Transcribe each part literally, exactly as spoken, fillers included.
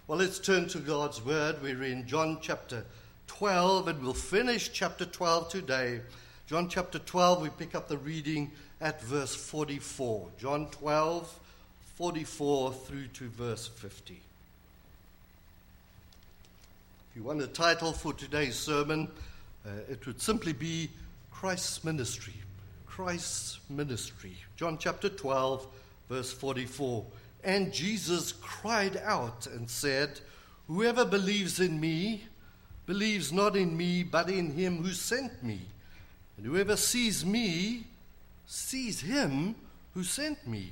Well, let's turn to God's Word. We're in John chapter twelve, and we'll finish chapter twelve today. John chapter twelve, we pick up the reading at verse forty-four. John twelve, forty-four through to verse fifty. If you want a title for today's sermon, uh, it would simply be Christ's Ministry. Christ's Ministry. John chapter twelve, verse forty-four. And Jesus cried out and said, "Whoever believes in me, believes not in me, but in him who sent me. And whoever sees me, sees him who sent me.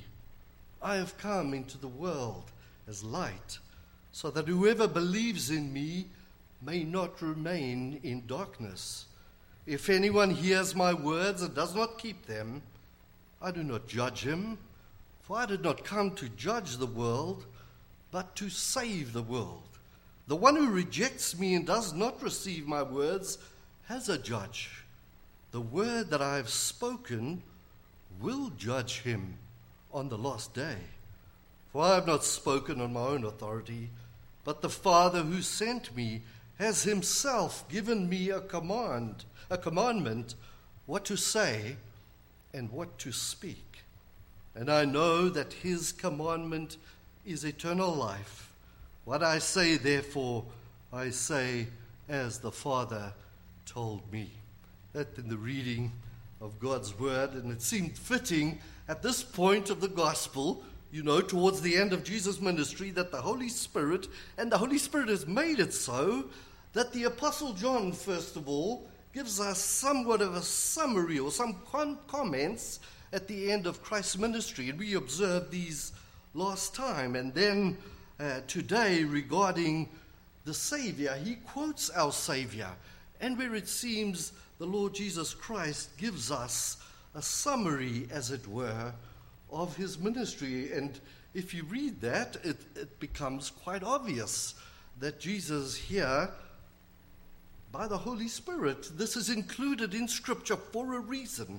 I have come into the world as light, so that whoever believes in me may not remain in darkness. If anyone hears my words and does not keep them, I do not judge him. For I did not come to judge the world, but to save the world. The one who rejects me and does not receive my words has a judge. The word that I have spoken will judge him on the last day. For I have not spoken on my own authority, but the Father who sent me has himself given me a command, a commandment, what to say and what to speak. And I know that his commandment is eternal life. What I say, therefore, I say as the Father told me." That in the reading of God's word, and it seemed fitting at this point of the gospel, you know, towards the end of Jesus' ministry, that the Holy Spirit, and the Holy Spirit has made it so, that the Apostle John, first of all, gives us somewhat of a summary or some con- comments at the end of Christ's ministry, and we observed these last time. And then uh, today, regarding the Savior, he quotes our Savior, and where it seems the Lord Jesus Christ gives us a summary, as it were, of his ministry. And if you read that, it, it becomes quite obvious that Jesus here, by the Holy Spirit, this is included in Scripture for a reason.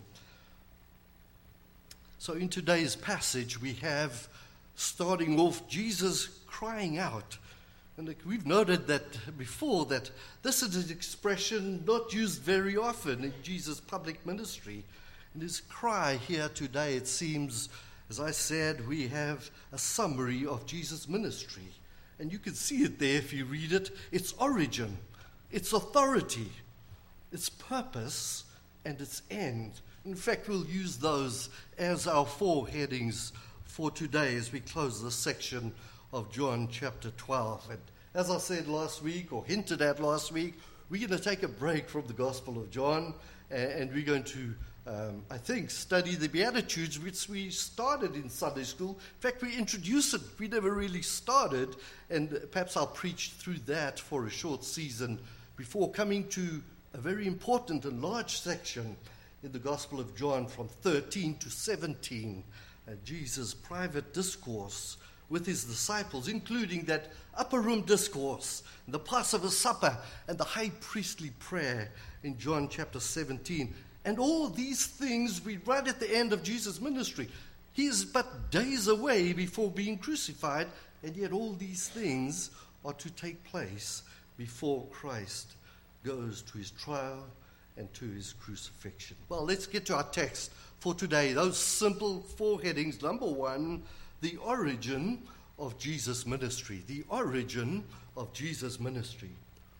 So in today's passage, we have, starting off, Jesus crying out. And we've noted that before, that this is an expression not used very often in Jesus' public ministry. And his cry here today, it seems, as I said, we have a summary of Jesus' ministry. And you can see it there if you read it. Its origin, its authority, its purpose, and its end. In fact, we'll use those as our four headings for today as we close this section of John chapter twelve. And as I said last week, or hinted at last week, we're going to take a break from the Gospel of John, and we're going to, um, I think, study the Beatitudes, which we started in Sunday school. In fact, we introduced it. We never really started, and perhaps I'll preach through that for a short season before coming to a very important and large section in the Gospel of John from thirteen to seventeen, uh, Jesus' private discourse with his disciples, including that upper room discourse, the Passover supper, and the high priestly prayer in John chapter seventeen. And all these things we right at the end of Jesus' ministry. He is but days away before being crucified, and yet all these things are to take place before Christ goes to his trial and to his crucifixion. Well, let's get to our text for today. Those simple four headings. Number one, the origin of Jesus' ministry. The origin of Jesus' ministry.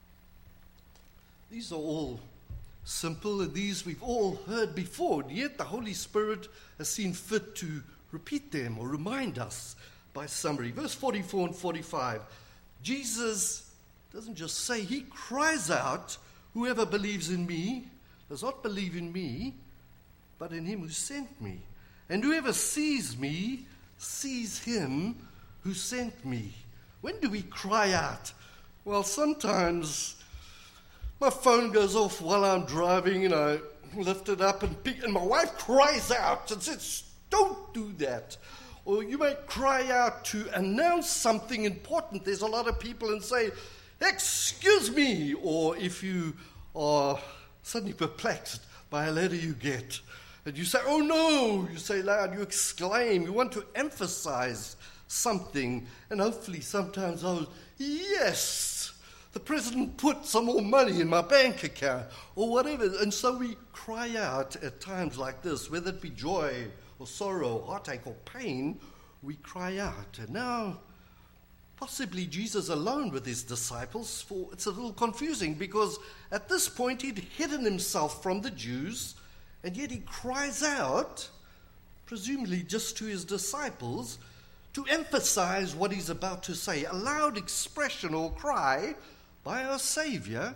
These are all simple, and these we've all heard before, and yet the Holy Spirit has seen fit to repeat them or remind us by summary. Verse forty-four and forty-five. Jesus doesn't just say, he cries out, "Whoever believes in me does not believe in me, but in him who sent me. And whoever sees me sees him who sent me." When do we cry out? Well, sometimes my phone goes off while I'm driving, and I lift it up, and, pick, and my wife cries out and says, "Don't do that." Or you may cry out to announce something important. There's a lot of people and say, "Excuse me," or if you are suddenly perplexed by a letter you get, and you say, "Oh no," you say loud, you exclaim, you want to emphasize something, and hopefully sometimes I was, yes, the president put some more money in my bank account, or whatever. And so we cry out at times like this, whether it be joy or sorrow, heartache or pain, we cry out. And now, possibly Jesus alone with his disciples, for it's a little confusing because at this point he'd hidden himself from the Jews, and yet he cries out, presumably just to his disciples, to emphasize what he's about to say. A loud expression or cry by our Savior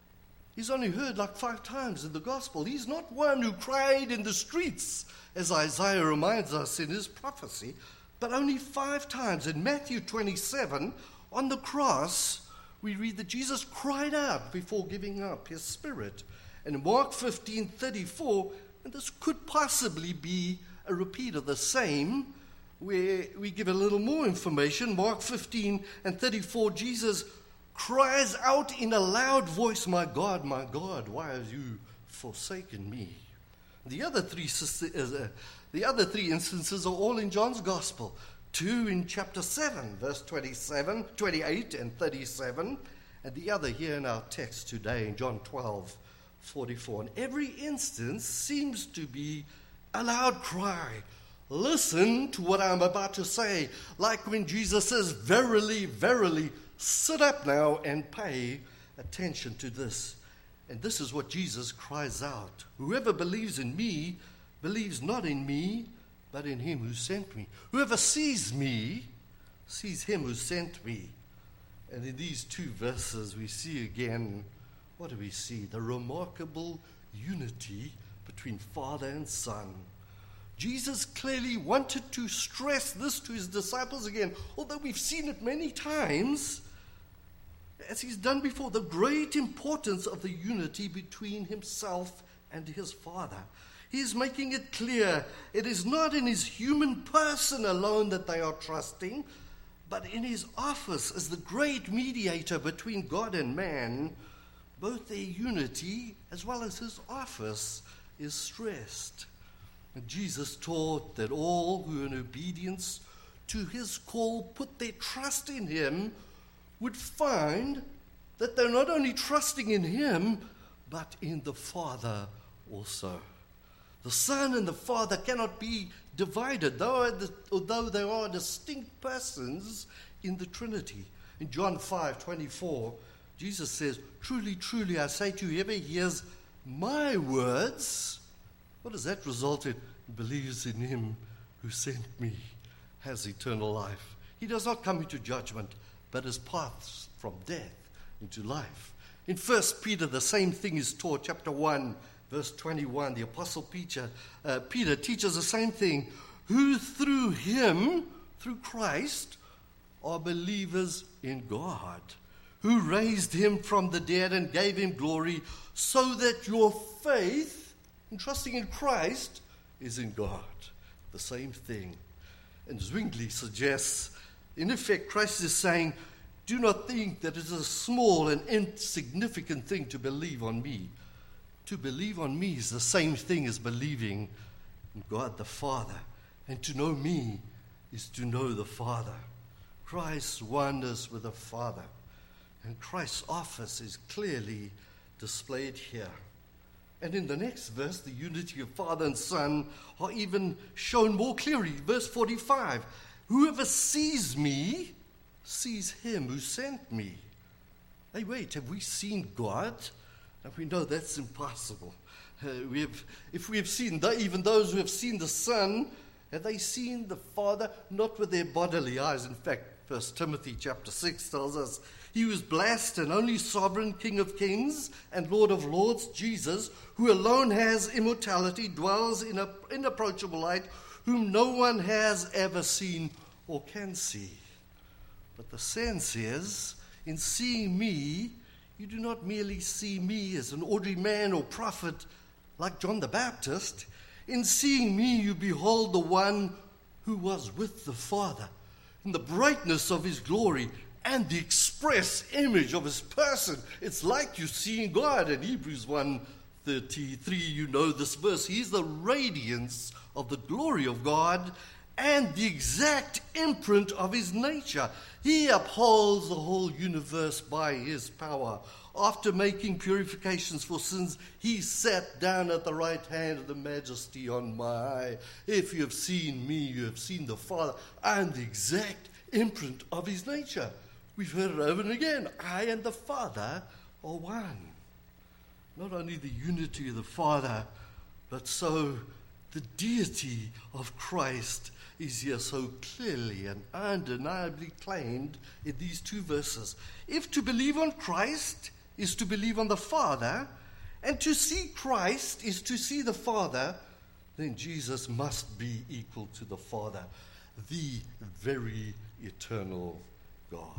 is only heard like five times in the gospel. He's not one who cried in the streets, as Isaiah reminds us in his prophecy, but only five times. In Matthew twenty-seven, on the cross, we read that Jesus cried out before giving up his spirit. And in Mark fifteen thirty-four, and this could possibly be a repeat of the same, where we give a little more information. Mark fifteen and thirty-four, Jesus cries out in a loud voice, "My God, my God, why have you forsaken me?" The other three, uh, the other three instances are all in John's Gospel. Two in chapter seven, verse twenty-seven, twenty-eight and thirty-seven, and the other here in our text today in John twelve, forty-four. And every instance seems to be a loud cry. Listen to what I'm about to say. Like when Jesus says, "Verily, verily, sit up now and pay attention to this." And this is what Jesus cries out. "Whoever believes in me believes not in me, but in him who sent me. Whoever sees me sees him who sent me." And in these two verses we see again, what do we see? The remarkable unity between Father and Son. Jesus clearly wanted to stress this to his disciples again, although we've seen it many times, as he's done before, the great importance of the unity between himself and his Father. He's making it clear it is not in his human person alone that they are trusting, but in his office as the great mediator between God and man. Both their unity as well as his office is stressed. And Jesus taught that all who in obedience to his call put their trust in him would find that they're not only trusting in him, but in the Father also. The Son and the Father cannot be divided, although they are distinct persons in the Trinity. In John five twenty-four, Jesus says, "Truly, truly, I say to you, whoever hears my words," what does that result in? "Believes in him who sent me, has eternal life." He does not come into judgment, but has passed from death into life. In First Peter, the same thing is taught. Chapter one, verse twenty-one, the Apostle Peter, uh, Peter teaches the same thing. "Who through him, through Christ, are believers in God, who raised him from the dead and gave him glory, so that your faith in trusting in Christ is in God." The same thing. And Zwingli suggests, in effect, Christ is saying, do not think that it is a small and insignificant thing to believe on me. To believe on me is the same thing as believing in God the Father. And to know me is to know the Father. Christ wanders with the Father. And Christ's office is clearly displayed here. And in the next verse, the unity of Father and Son are even shown more clearly. Verse forty-five, "Whoever sees me sees him who sent me." Hey, wait, have we seen God? And we know that's impossible. Uh, we have, if we have seen, the, even those who have seen the Son, have they seen the Father? Not with their bodily eyes. In fact, First Timothy chapter six tells us, "He who is blessed and only sovereign King of kings and Lord of lords, Jesus, who alone has immortality, dwells in an inapproachable light, whom no one has ever seen or can see." But the sense is, in seeing me, you do not merely see me as an ordinary man or prophet like John the Baptist. In seeing me, you behold the one who was with the Father in the brightness of his glory and the express image of his person. It's like you're seeing God. In Hebrews one thirty-three, you know this verse. He's the radiance of the glory of God and the exact imprint of his nature. He upholds the whole universe by his power. After making purifications for sins, he sat down at the right hand of the Majesty on high. If you have seen me, you have seen the Father, and the exact imprint of his nature. We've heard it over and again. I and the Father are one. Not only the unity of the Father, but so the deity of Christ is here so clearly and undeniably claimed in these two verses. If to believe on Christ is to believe on the Father, and to see Christ is to see the Father, then Jesus must be equal to the Father, the very eternal God.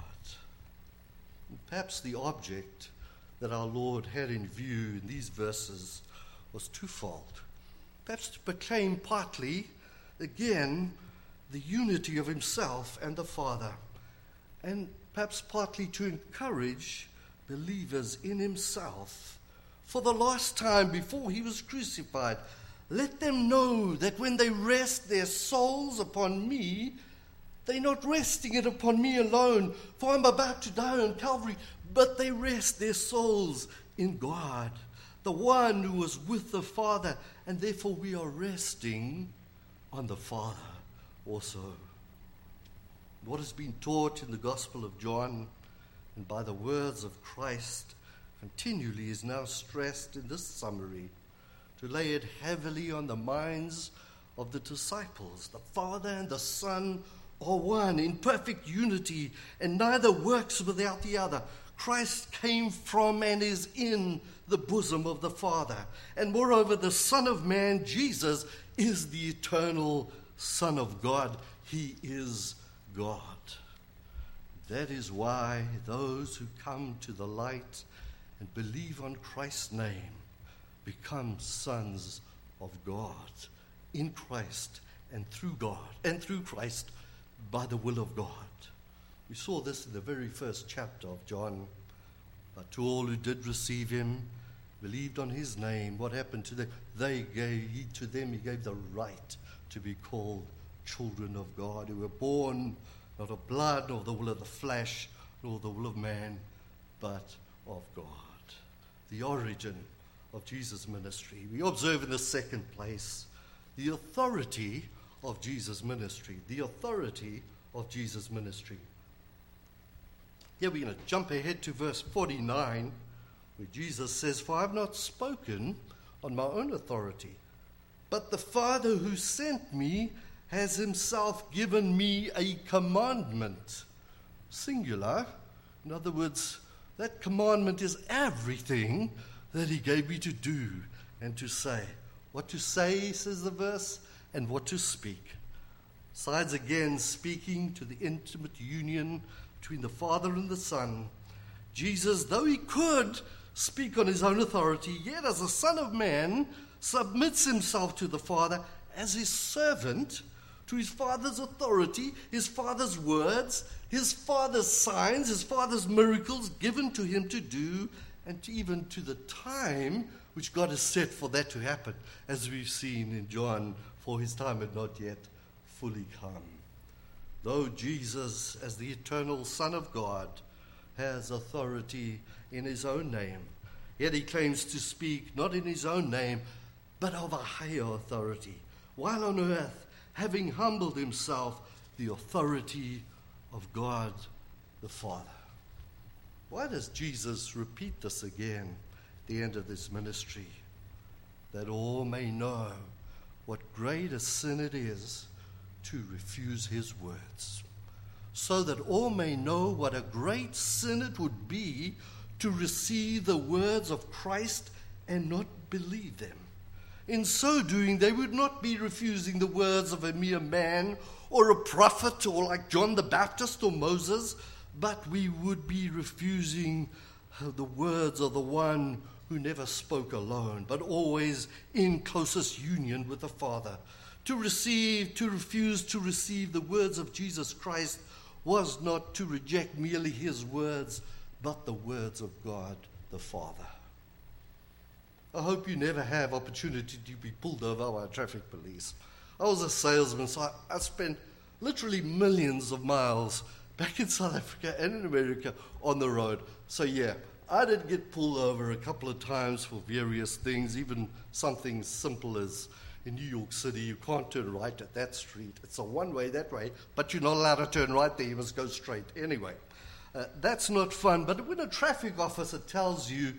And perhaps the object that our Lord had in view in these verses was twofold. Perhaps to proclaim partly, again, the unity of himself and the Father, and perhaps partly to encourage believers in himself. For the last time before he was crucified, let them know that when they rest their souls upon me, they're not resting it upon me alone, for I'm about to die on Calvary, but they rest their souls in God, the one who was with the Father, and therefore we are resting on the Father also. What has been taught in the Gospel of John and by the words of Christ continually is now stressed in this summary, to lay it heavily on the minds of the disciples. The Father and the Son are one in perfect unity, and neither works without the other. Christ came from and is in the bosom of the Father. And moreover, the Son of Man, Jesus, is the eternal Son of God. He is God. That is why those who come to the light and believe on Christ's name become sons of God in Christ and through God and through Christ by the will of God. We saw this in the very first chapter of John. But to all who did receive him, believed on his name, what happened to them? They gave, he, to them he gave the right to be called children of God, who were born not of blood, nor the will of the flesh, nor the will of man, but of God. The origin of Jesus' ministry. We observe in the second place the authority of Jesus' ministry. The authority of Jesus' ministry. Here we're going to jump ahead to verse forty-nine, where Jesus says, "For I have not spoken on my own authority, but the Father who sent me has himself given me a commandment." Singular. In other words, that commandment is everything that he gave me to do and to say. What to say, says the verse, and what to speak. Besides again speaking to the intimate union between the Father and the Son, Jesus, though he could speak on his own authority, yet as a Son of Man, submits himself to the Father as his servant, to his Father's authority, his Father's words, his Father's signs, his Father's miracles given to him to do, and to even to the time which God has set for that to happen, as we've seen in John, for his time had not yet fully come. Though Jesus, as the eternal Son of God, has authority in his own name, yet he claims to speak not in his own name, but of a higher authority, while on earth, having humbled himself, the authority of God the Father. Why does Jesus repeat this again at the end of this ministry? That all may know what great a sin it is to refuse his words. So that all may know what a great sin it would be to receive the words of Christ and not believe them. In so doing, they would not be refusing the words of a mere man or a prophet or like John the Baptist or Moses, but we would be refusing the words of the one who never spoke alone, but always in closest union with the Father. To receive, to refuse to receive the words of Jesus Christ was not to reject merely his words, but the words of God the Father. I hope you never have opportunity to be pulled over by traffic police. I was a salesman, so I, I spent literally millions of miles back in South Africa and in America on the road. So yeah, I did get pulled over a couple of times for various things, even something simple as in New York City, you can't turn right at that street. It's a one-way that way, but you're not allowed to turn right there. You must go straight. Anyway, uh, that's not fun. But when a traffic officer tells you,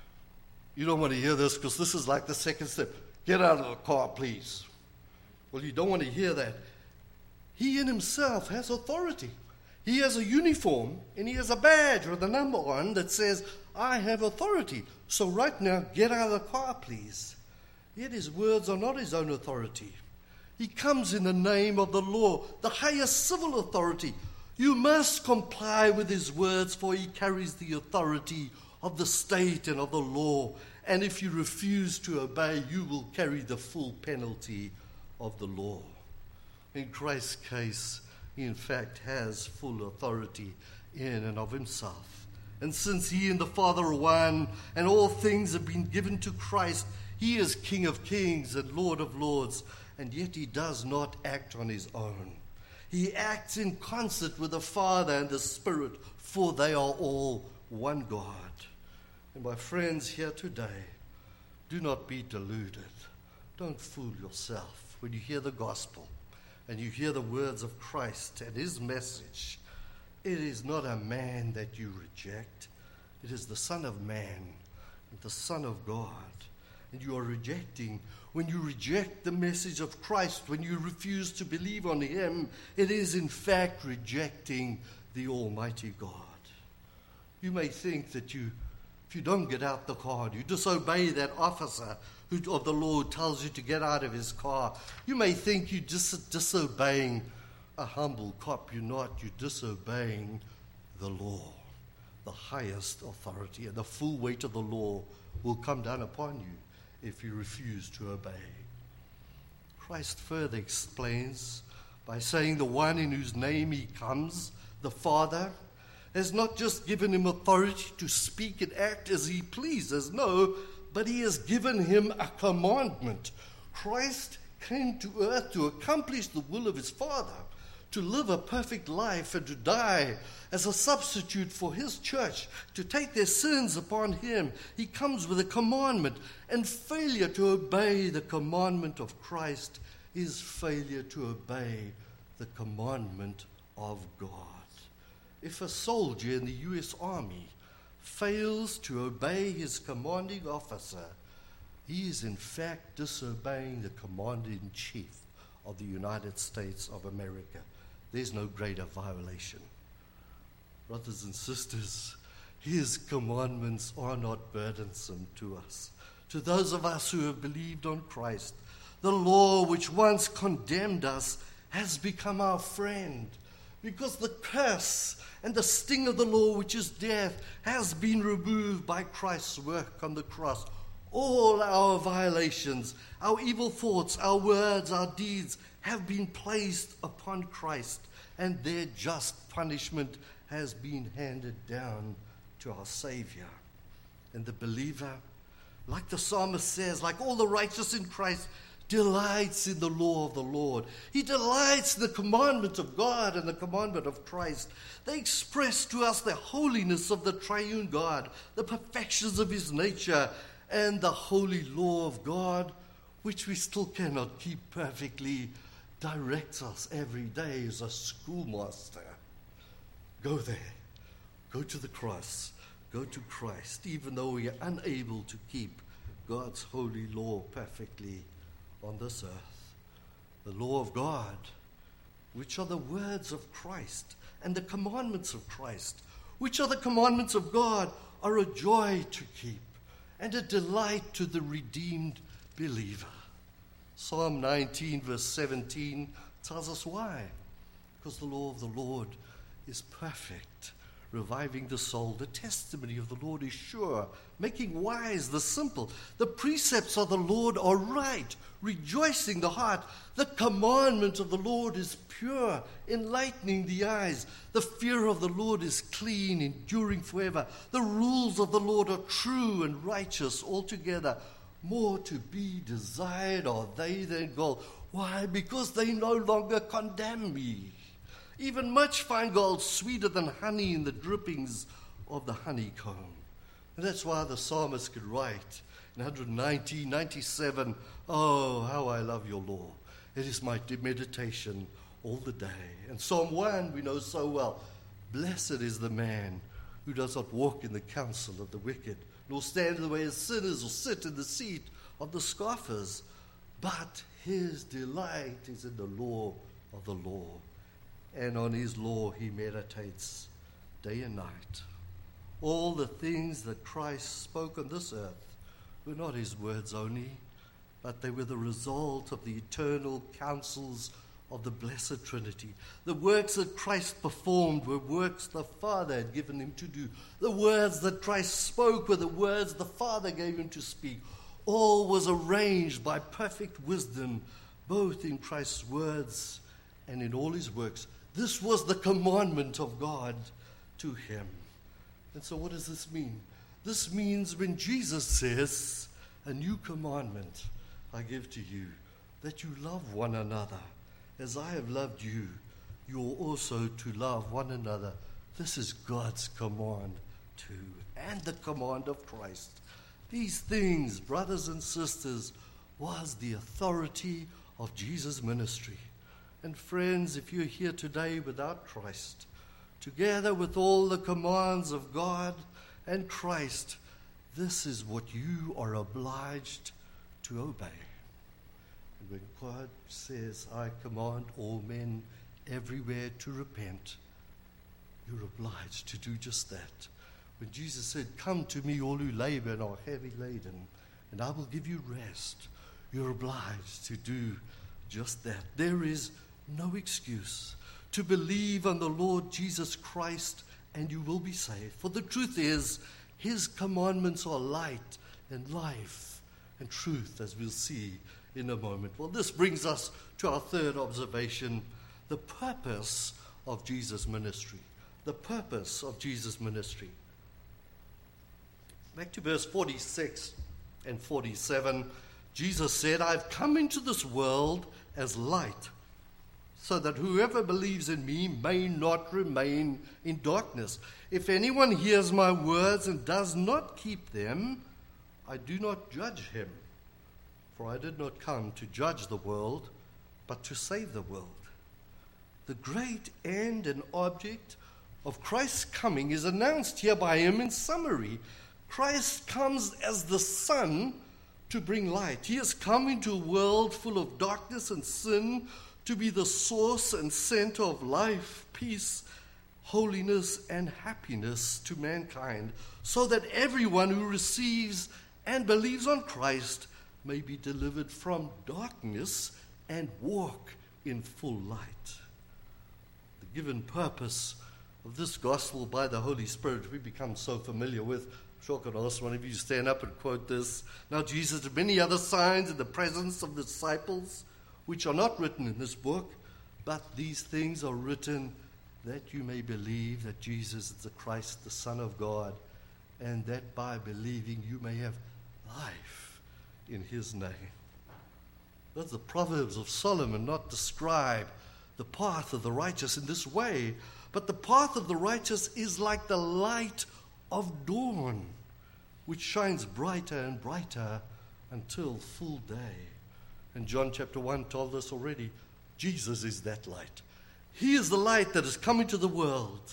you don't want to hear this because this is like the second step, get out of the car, please. Well, you don't want to hear that. He in himself has authority. He has a uniform and he has a badge with a number on that says, I have authority. So right now, get out of the car, please. Yet his words are not his own authority. He comes in the name of the law, the highest civil authority. You must comply with his words, for he carries the authority of the state and of the law. And if you refuse to obey, you will carry the full penalty of the law. In Christ's case, he in fact has full authority in and of himself. And since he and the Father are one, and all things have been given to Christ, he is King of kings and Lord of lords, and yet he does not act on his own. He acts in concert with the Father and the Spirit, for they are all one God. And my friends here today, do not be deluded. Don't fool yourself when you hear the gospel and you hear the words of Christ and his message. It is not a man that you reject. It is the Son of Man, the Son of God. And you are rejecting, when you reject the message of Christ, when you refuse to believe on him, it is in fact rejecting the Almighty God. You may think that you, if you don't get out the car, you disobey that officer who, of the law who tells you to get out of his car. You may think you're just disobeying a humble cop. You're not. You're disobeying the law, the highest authority, and the full weight of the law will come down upon you if you refuse to obey. Christ further explains by saying the one in whose name he comes, the Father, has not just given him authority to speak and act as he pleases, no, but he has given him a commandment. Christ came to earth to accomplish the will of his Father, to live a perfect life and to die as a substitute for his church, to take their sins upon him. He comes with a commandment, and failure to obey the commandment of Christ is failure to obey the commandment of God. If a soldier in the U S Army fails to obey his commanding officer, he is in fact disobeying the commander-in-chief of the United States of America. There's no greater violation. Brothers and sisters, his commandments are not burdensome to us. To those of us who have believed on Christ, the law which once condemned us has become our friend, because the curse and the sting of the law, which is death, has been removed by Christ's work on the cross. All our violations, our evil thoughts, our words, our deeds have been placed upon Christ, and their just punishment has been handed down to our Savior. And the believer, like the psalmist says, like all the righteous in Christ, delights in the law of the Lord. He delights in the commandment of God and the commandment of Christ. They express to us the holiness of the triune God, the perfections of his nature, and the holy law of God, which we still cannot keep perfectly, directs us every day as a schoolmaster. Go there. Go to the cross. Go to Christ, even though we are unable to keep God's holy law perfectly on this earth. The law of God, which are the words of Christ and the commandments of Christ, which are the commandments of God, are a joy to keep and a delight to the redeemed believer. Psalm nineteen, verse seventeen, tells us why. Because the law of the Lord is perfect, reviving the soul. The testimony of the Lord is sure, making wise the simple. The precepts of the Lord are right, rejoicing the heart. The commandment of the Lord is pure, enlightening the eyes. The fear of the Lord is clean, enduring forever. The rules of the Lord are true and righteous altogether. More to be desired are they than gold, Why? Because they no longer condemn me. Even much fine gold, sweeter than honey in the drippings of the honeycomb. And that's why the psalmist could write in one ninety, ninety-seven, oh, how I love your law. It is my meditation all the day. And Psalm one, we know so well. Blessed is the man who does not walk in the counsel of the wicked, nor stand in the way of sinners, or sit in the seat of the scoffers. But his delight is in the law of the Lord, and on his law he meditates day and night. All the things that Christ spoke on this earth were not his words only, but they were the result of the eternal counsels of the Blessed Trinity. The works that Christ performed were works the Father had given him to do. The words that Christ spoke were the words the Father gave him to speak. All was arranged by perfect wisdom, both in Christ's words and in all his works. This was the commandment of God to him. And so what does this mean? This means when Jesus says, a new commandment I give to you, that you love one another. As I have loved you, you are also to love one another. This is God's command too, and the command of Christ. These things, brothers and sisters, was the authority of Jesus' ministry. And friends, if you're here today without Christ, together with all the commands of God and Christ, this is what you are obliged to obey. And when God says, I command all men everywhere to repent, you're obliged to do just that. When Jesus said, come to me all who labor and are heavy laden, and I will give you rest, you're obliged to do just that. There is no excuse to believe on the Lord Jesus Christ and you will be saved. For the truth is, his commandments are light and life and truth, as we'll see in a moment. Well, this brings us to our third observation, the purpose of Jesus' ministry. The purpose of Jesus' ministry. Back to verse forty-six and forty-seven, Jesus said, I've come into this world as light, so that whoever believes in me may not remain in darkness. If anyone hears my words and does not keep them, I do not judge him. For I did not come to judge the world, but to save the world. The great end and object of Christ's coming is announced here by him in summary. Christ comes as the sun to bring light. He has come into a world full of darkness and sin to be the source and center of life, peace, holiness, and happiness to mankind, so that everyone who receives and believes on Christ may be delivered from darkness and walk in full light. The given purpose of this gospel by the Holy Spirit we become so familiar with. I'm sure I could ask one of you to stand up and quote this. Now Jesus did many other signs in the presence of the disciples, which are not written in this book, but these things are written that you may believe that Jesus is the Christ, the Son of God, and that by believing you may have life in his name. Those the Proverbs of Solomon not describe the path of the righteous in this way, but the path of the righteous is like the light of dawn, which shines brighter and brighter until full day. And John chapter one told us already, Jesus is that light. He is the light that has come into the world.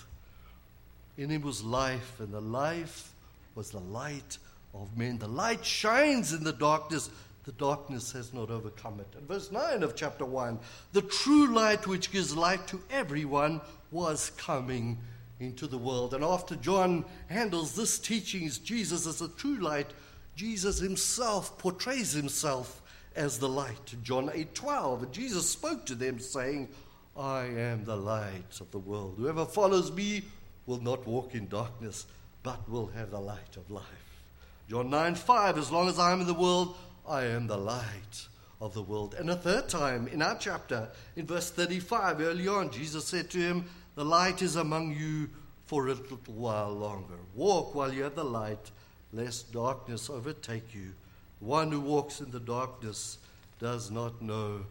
In him was life, and the life was the light of men. The light shines in the darkness. The darkness has not overcome it. And verse nine of chapter one, the true light which gives light to everyone was coming into the world. And after John handles this teaching, Jesus as the true light, Jesus himself portrays himself as the light. John eight twelve, and Jesus spoke to them saying, I am the light of the world. Whoever follows me will not walk in darkness, but will have the light of life. John nine five, as long as I am in the world, I am the light of the world. And a third time in our chapter, in verse thirty-five, early on, Jesus said to him, the light is among you for a little while longer. Walk while you have the light, lest darkness overtake you. The one who walks in the darkness does not know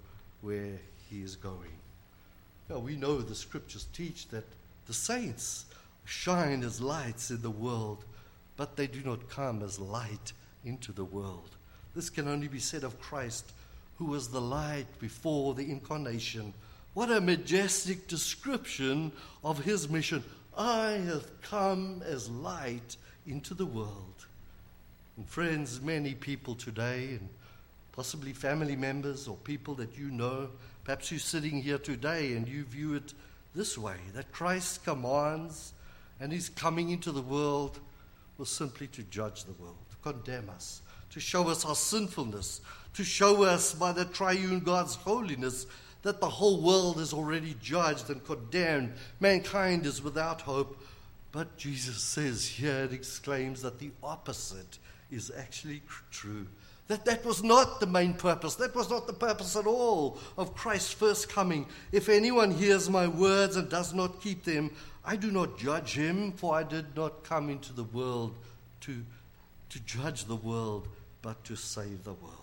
where he is going. Now, we know the scriptures teach that the saints shine as lights in the world, but they do not come as light into the world. This can only be said of Christ, who was the light before the incarnation. What a majestic description of his mission. I have come as light into the world. And friends, many people today, and possibly family members or people that you know, perhaps you're sitting here today and you view it this way, that Christ commands and he's coming into the world was simply to judge the world, to condemn us, to show us our sinfulness, to show us by the triune God's holiness that the whole world is already judged and condemned. Mankind is without hope. But Jesus says here and exclaims that the opposite is actually true. That that was not the main purpose. That was not the purpose at all of Christ's first coming. If anyone hears my words and does not keep them, I do not judge him, for I did not come into the world to, to judge the world, but to save the world.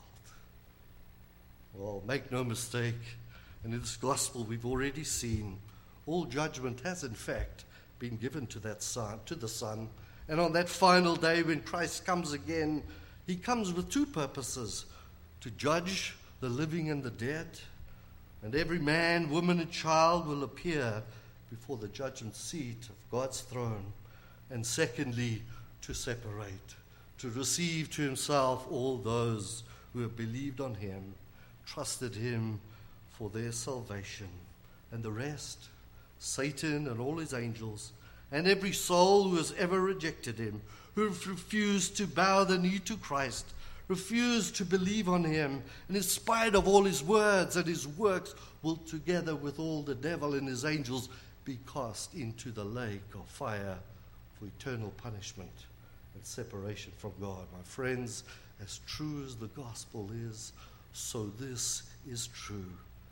Well, make no mistake, and in this gospel we've already seen, all judgment has in fact been given to that son, to the Son. And on that final day when Christ comes again, he comes with two purposes: to judge the living and the dead, and every man, woman, and child will appear before the judgment seat of God's throne. And secondly, to separate, to receive to himself all those who have believed on him, trusted him for their salvation. And the rest, Satan and all his angels, and every soul who has ever rejected him, who have refused to bow the knee to Christ, refused to believe on him, and in spite of all his words and his works, will together with all the devil and his angels be cast into the lake of fire for eternal punishment and separation from God. My friends, as true as the gospel is, so this is true.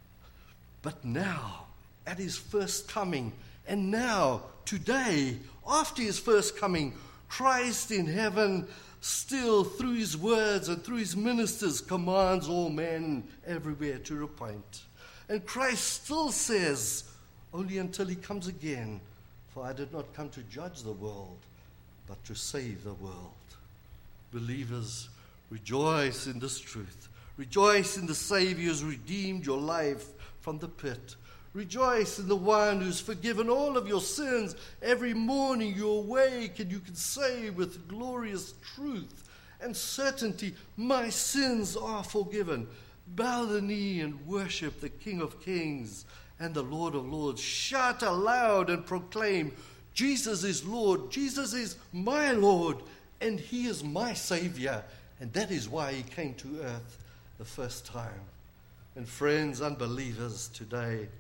But now, at his first coming, and now, today, after his first coming, Christ in heaven still, through his words and through his ministers, commands all men everywhere to repent. And Christ still says, only until he comes again, for I did not come to judge the world, but to save the world. Believers, rejoice in this truth. Rejoice in the Savior who has redeemed your life from the pit. Rejoice in the one who's forgiven all of your sins. Every morning you awake and you can say with glorious truth and certainty, my sins are forgiven. Bow the knee and worship the King of Kings and the Lord of Lords. Shout aloud and proclaim, Jesus is Lord, Jesus is my Lord, and he is my Savior. And that is why he came to earth the first time. And friends, unbelievers today,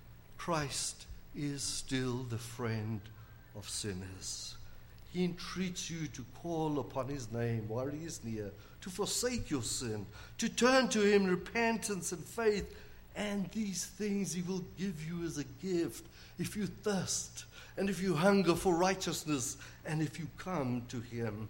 Christ is still the friend of sinners. He entreats you to call upon his name while he is near, to forsake your sin, to turn to him in repentance and faith, and these things he will give you as a gift if you thirst, and if you hunger for righteousness, and if you come to him.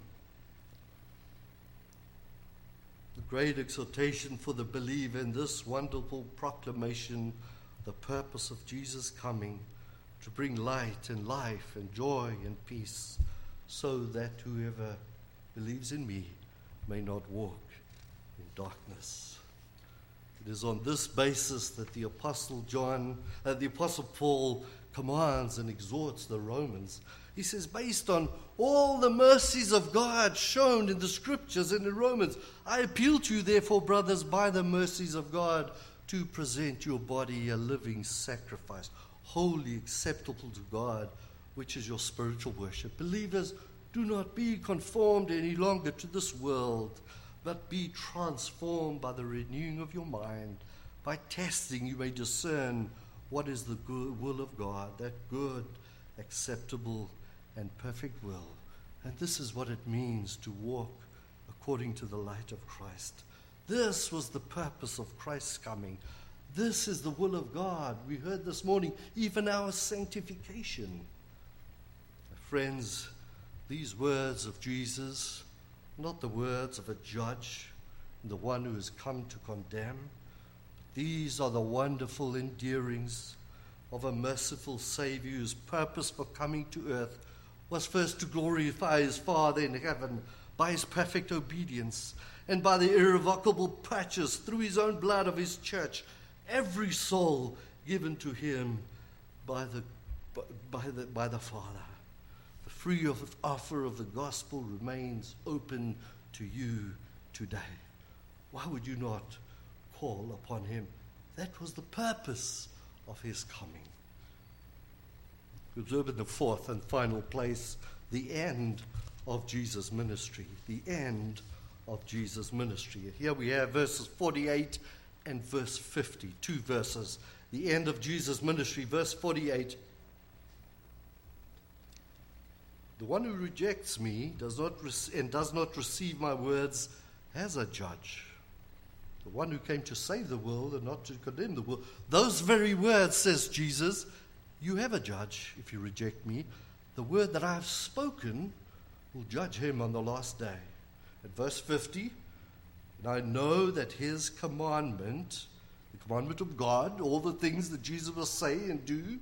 The great exhortation for the believer in this wonderful proclamation, the purpose of Jesus coming, to bring light and life and joy and peace, so that whoever believes in me may not walk in darkness. It is on this basis that the Apostle John, uh, the Apostle Paul commands and exhorts the Romans. He says, based on all the mercies of God shown in the Scriptures and in Romans, I appeal to you, therefore, brothers, by the mercies of God, to present your body a living sacrifice, wholly acceptable to God, which is your spiritual worship. Believers, do not be conformed any longer to this world, but be transformed by the renewing of your mind. By testing, you may discern what is the good will of God, that good, acceptable, and perfect will. And this is what it means to walk according to the light of Christ. This was the purpose of Christ's coming. This is the will of God. We heard this morning, even our sanctification. Friends, these words of Jesus, not the words of a judge, the one who has come to condemn. These are the wonderful endearings of a merciful Savior whose purpose for coming to earth was first to glorify his Father in heaven by his perfect obedience and by the irrevocable purchase through his own blood of his church, every soul given to him by the, by the, by the Father. The free offer of the gospel remains open to you today. Why would you not call upon him? That was the purpose of his coming. We observe in the fourth and final place the end of Jesus' ministry. The end of Jesus' ministry. Here we have verses forty-eight and verse fifty, two verses. The end of Jesus' ministry, verse forty-eight. The one who rejects me does not re- and does not receive my words has a judge. The one who came to save the world and not to condemn the world. Those very words, says Jesus, you have a judge if you reject me. The word that I have spoken will judge him on the last day. At verse fifty, and I know that his commandment, the commandment of God, all the things that Jesus will say and do,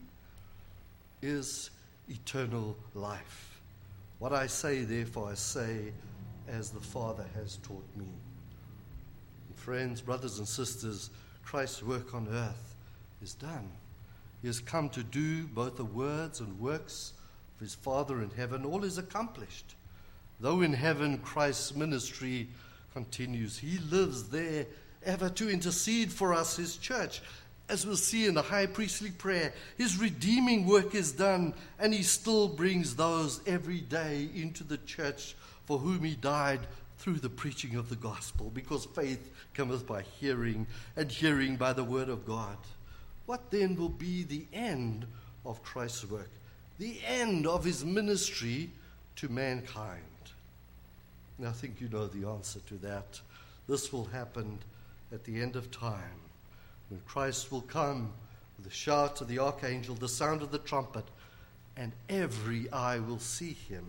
is eternal life. What I say, therefore, I say as the Father has taught me. And friends, brothers and sisters, Christ's work on earth is done. He has come to do both the words and works of his Father in heaven. All is accomplished. Though in heaven Christ's ministry continues, he lives there ever to intercede for us, his church. As we'll see in the high priestly prayer, his redeeming work is done, and he still brings those every day into the church for whom he died through the preaching of the gospel, because faith cometh by hearing, and hearing by the word of God. What then will be the end of Christ's work? The end of his ministry to mankind? And I think you know the answer to that. This will happen at the end of time, when Christ will come with the shout of the archangel, the sound of the trumpet, and every eye will see him.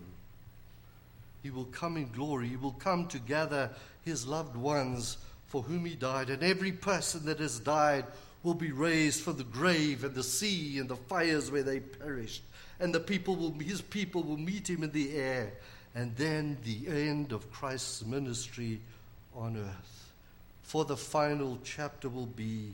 He will come in glory. He will come to gather his loved ones for whom he died, and every person that has died will be raised from the grave and the sea and the fires where they perished, and the people will, his people will meet him in the air. And then the end of Christ's ministry on earth. For the final chapter will be,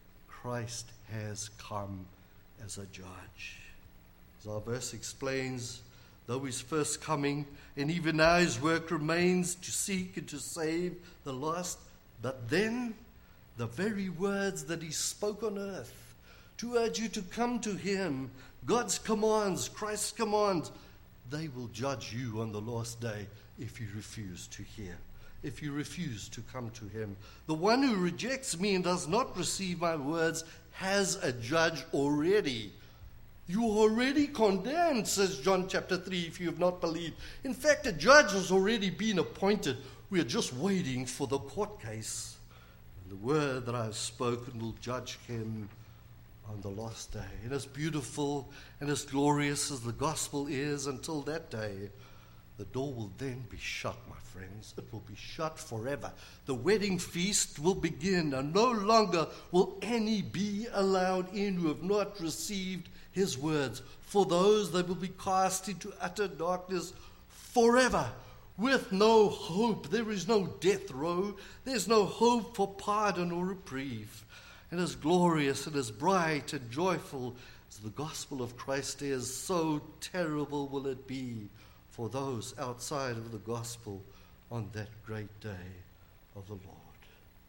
Christ has come as a judge. As our verse explains, though his first coming, and even now his work remains to seek and to save the lost, but then the very words that he spoke on earth, to urge you to come to him, God's commands, Christ's commands, they will judge you on the last day if you refuse to hear, if you refuse to come to him. The one who rejects me and does not receive my words has a judge already. You are already condemned, says John chapter three, if you have not believed. In fact, a judge has already been appointed. We are just waiting for the court case. And the word that I have spoken will judge him on the last day. And as beautiful and as glorious as the gospel is until that day, the door will then be shut, my friends. It will be shut forever. The wedding feast will begin, and no longer will any be allowed in who have not received his words. For those, they will be cast into utter darkness forever, with no hope. There is no death row. There's no hope for pardon or reprieve. And as glorious and as bright and joyful as the gospel of Christ is, so terrible will it be for those outside of the gospel on that great day of the Lord.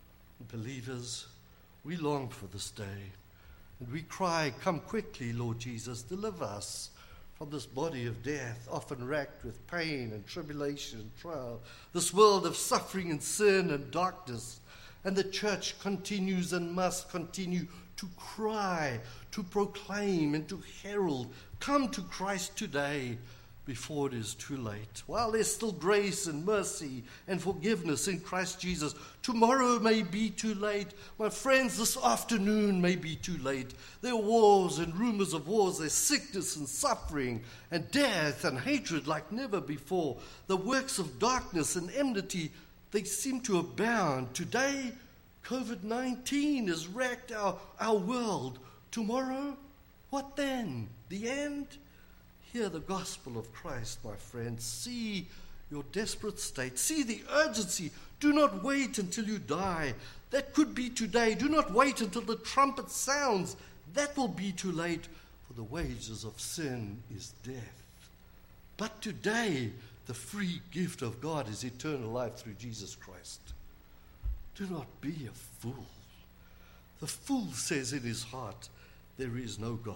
Believers, we long for this day, and we cry, come quickly, Lord Jesus, deliver us from this body of death, often racked with pain and tribulation and trial, this world of suffering and sin and darkness. And the church continues and must continue to cry, to proclaim, and to herald, come to Christ today before it is too late. While there's still grace and mercy and forgiveness in Christ Jesus, tomorrow may be too late. My friends, this afternoon may be too late. There are wars and rumors of wars. There's sickness and suffering and death and hatred like never before. The works of darkness and enmity, they seem to abound. Today, COVID nineteen has wrecked our, our world. Tomorrow, what then? The end? Hear the gospel of Christ, my friends. See your desperate state. See the urgency. Do not wait until you die. That could be today. Do not wait until the trumpet sounds. That will be too late, for the wages of sin is death. But today, the free gift of God is eternal life through Jesus Christ. Do not be a fool. The fool says in his heart, there is no God.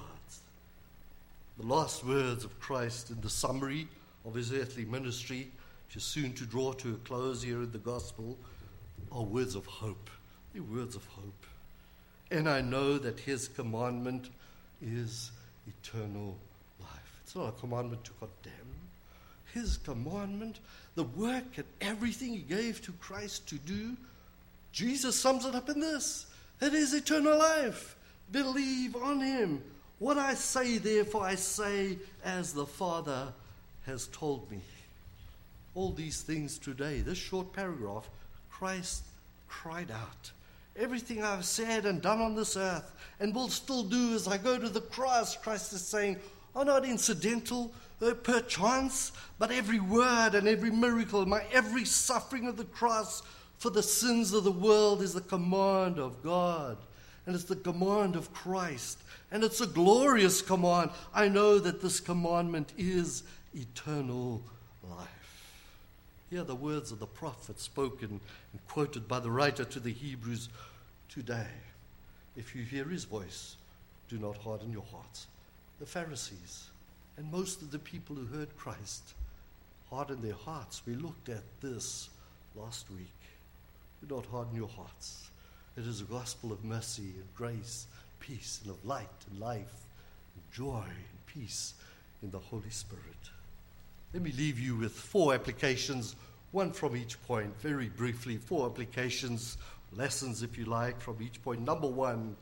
The last words of Christ in the summary of his earthly ministry, which is soon to draw to a close here in the gospel, are words of hope. They're words of hope. And I know that his commandment is eternal life. It's not a commandment to condemn. His commandment, the work and everything he gave to Christ to do, Jesus sums it up in this. It is eternal life. Believe on him. What I say, therefore, I say as the Father has told me. All these things today, this short paragraph, Christ cried out. Everything I've said and done on this earth and will still do as I go to the cross, Christ is saying, are not incidental, uh, perchance, but every word and every miracle, my every suffering of the cross for the sins of the world is the command of God. And it's the command of Christ. And it's a glorious command. I know that this commandment is eternal life. Hear the words of the prophet spoken and quoted by the writer to the Hebrews today. If you hear his voice, do not harden your hearts. The Pharisees and most of the people who heard Christ hardened their hearts. We looked at this last week. Do not harden your hearts. It is a gospel of mercy and grace, peace, and of light and life, and joy and peace in the Holy Spirit. Let me leave you with four applications, one from each point, very briefly. Four applications, lessons if you like, from each point. Number one,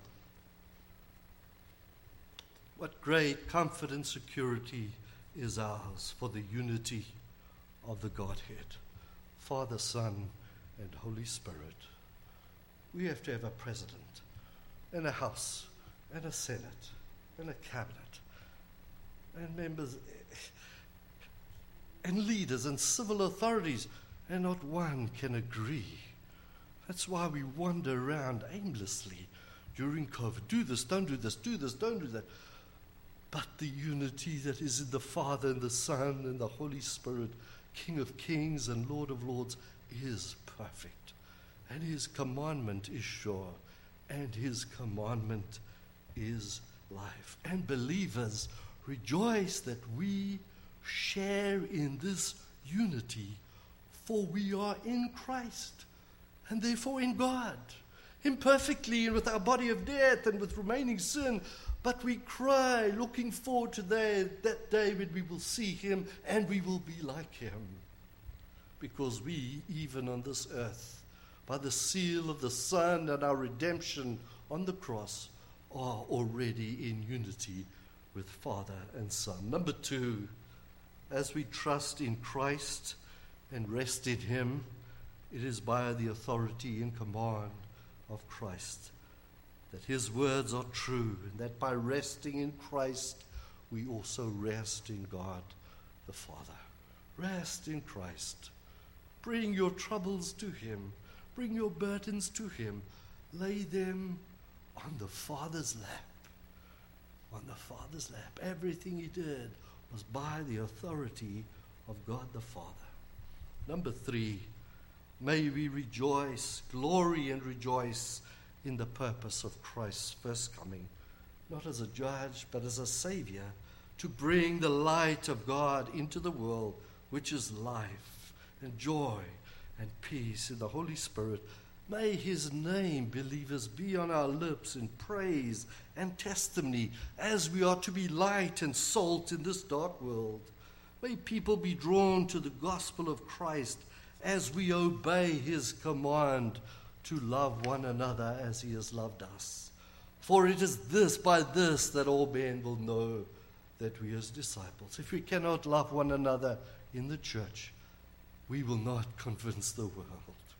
what great comfort and security is ours for the unity of the Godhead, Father, Son, and Holy Spirit. We have to have a president, and a House, and a Senate, and a cabinet, and members, and leaders, and civil authorities, and not one can agree. That's why we wander around aimlessly during COVID. Do this, don't do this, do this, don't do that. But the unity that is in the Father, and the Son, and the Holy Spirit, King of kings and Lord of lords, is perfect. And his commandment is sure, and his commandment is life. And believers, rejoice that we share in this unity, for we are in Christ, and therefore in God, imperfectly and with our body of death and with remaining sin, but we cry, looking forward to that, that day when we will see him and we will be like him. Because we, even on this earth, by the seal of the Son and our redemption on the cross, are already in unity with Father and Son. Number two, as we trust in Christ and rest in him, it is by the authority and command of Christ that his words are true, and that by resting in Christ, we also rest in God the Father. Rest in Christ. Bring your troubles to him. Bring your burdens to him. Lay them on the Father's lap. On the Father's lap. Everything he did was by the authority of God the Father. Number three, may we rejoice, glory and rejoice in the purpose of Christ's first coming, not as a judge, but as a Savior, to bring the light of God into the world, which is life and joy and peace in the Holy Spirit. May his name, believers, be on our lips in praise and testimony as we are to be light and salt in this dark world. May people be drawn to the gospel of Christ as we obey his command to love one another as he has loved us. For it is this, by this, that all men will know that we are his disciples. If we cannot love one another in the church, we will not convince the world.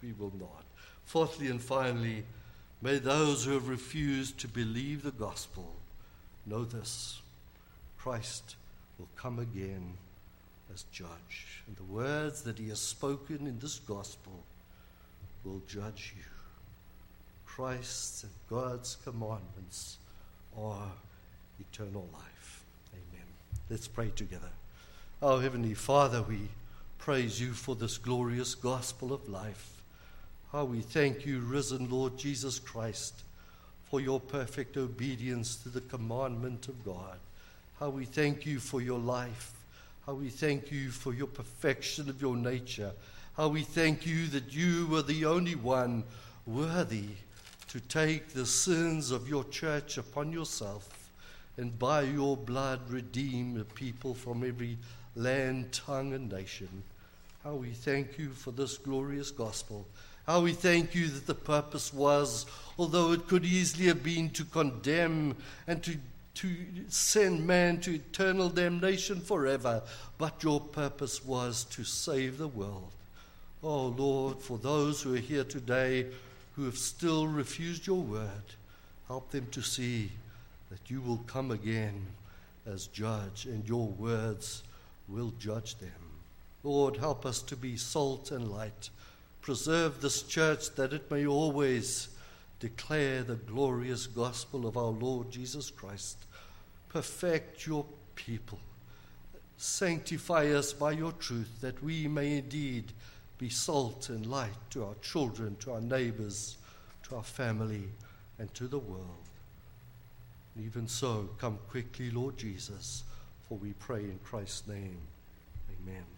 We will not. Fourthly and finally, may those who have refused to believe the gospel know this: Christ will come again as judge. And the words that he has spoken in this gospel will judge you. Christ's and God's commandments are eternal life. Amen. Let's pray together. Our Heavenly Father, we praise you for this glorious gospel of life. How we thank you, risen Lord Jesus Christ, for your perfect obedience to the commandment of God. How we thank you for your life. How we thank you for your perfection of your nature. How we thank you that you were the only one worthy to take the sins of your church upon yourself, and by your blood redeem a people from every land, tongue, and nation. How we thank you for this glorious gospel. How we thank you that the purpose was, although it could easily have been to condemn and to, to send man to eternal damnation forever, but your purpose was to save the world. Oh Lord, for those who are here today who have still refused your word, help them to see that you will come again as judge, and your words will judge them. Lord, help us to be salt and light. Preserve this church that it may always declare the glorious gospel of our Lord Jesus Christ. Perfect your people. Sanctify us by your truth, that we may indeed be salt and light to our children, to our neighbors, to our family, and to the world. Even so, come quickly, Lord Jesus, for we pray in Christ's name. Amen.